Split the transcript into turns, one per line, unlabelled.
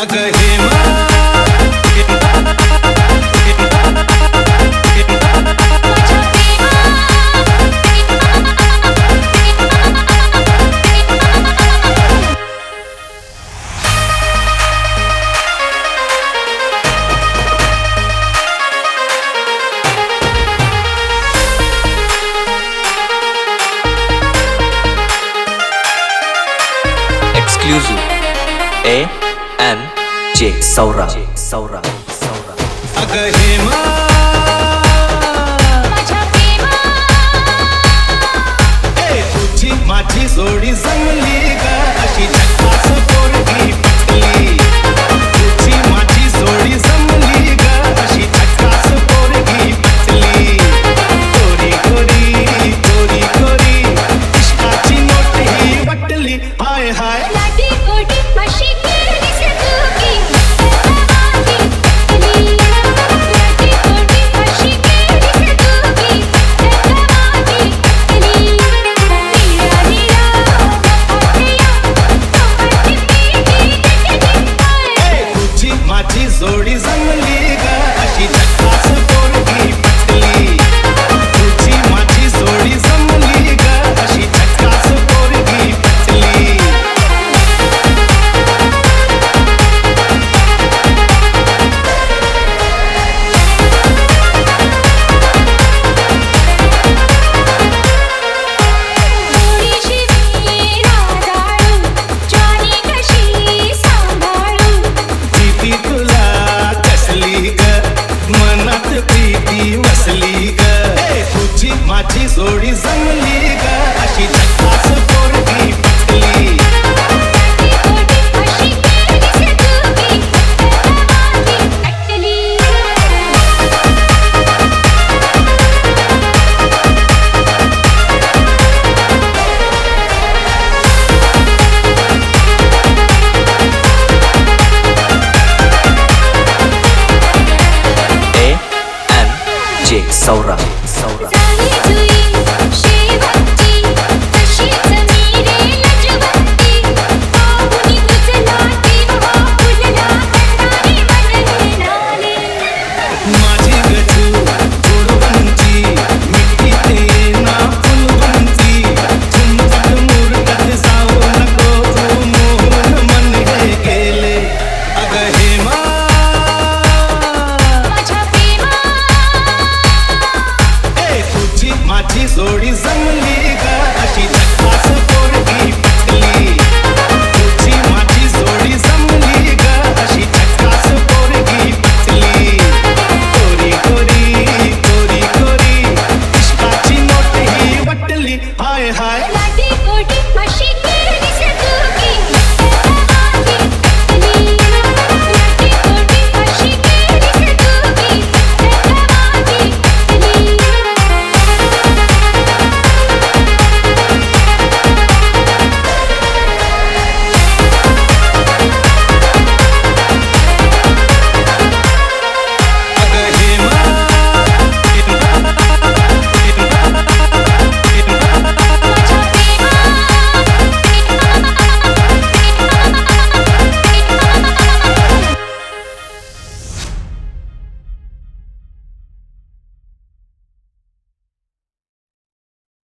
अगं Hema
Exclusive A&J Saura
अगं हेमा तुझी माझी जोडी जमली ग अशी झकास पोरगी पटली तुझी माझी जोडी जमली ग अशी झकास पोरगी पटली कोरी कोरी कोरी कोरी इश्काची नोट ही वटली हाय हाय
लाटी कोटी अशी केली से तू की
माझी जोडी जमली ग अशी झकास पोरगी पटली तुझी माझी जोडी जमली ग अशी झकास पोरगी पटली माझी जोडी जमली ग अशी झकास पोरगी पटली
A&J Saura माझी जोडी जमली ग अशी झकास पोरगी पटली तुझी माझी जोडी जमली ग अशी झकास पोरगी पटली कोरी कोरी कोरी कोरी इश्काची नोट ही वटली हाय हाय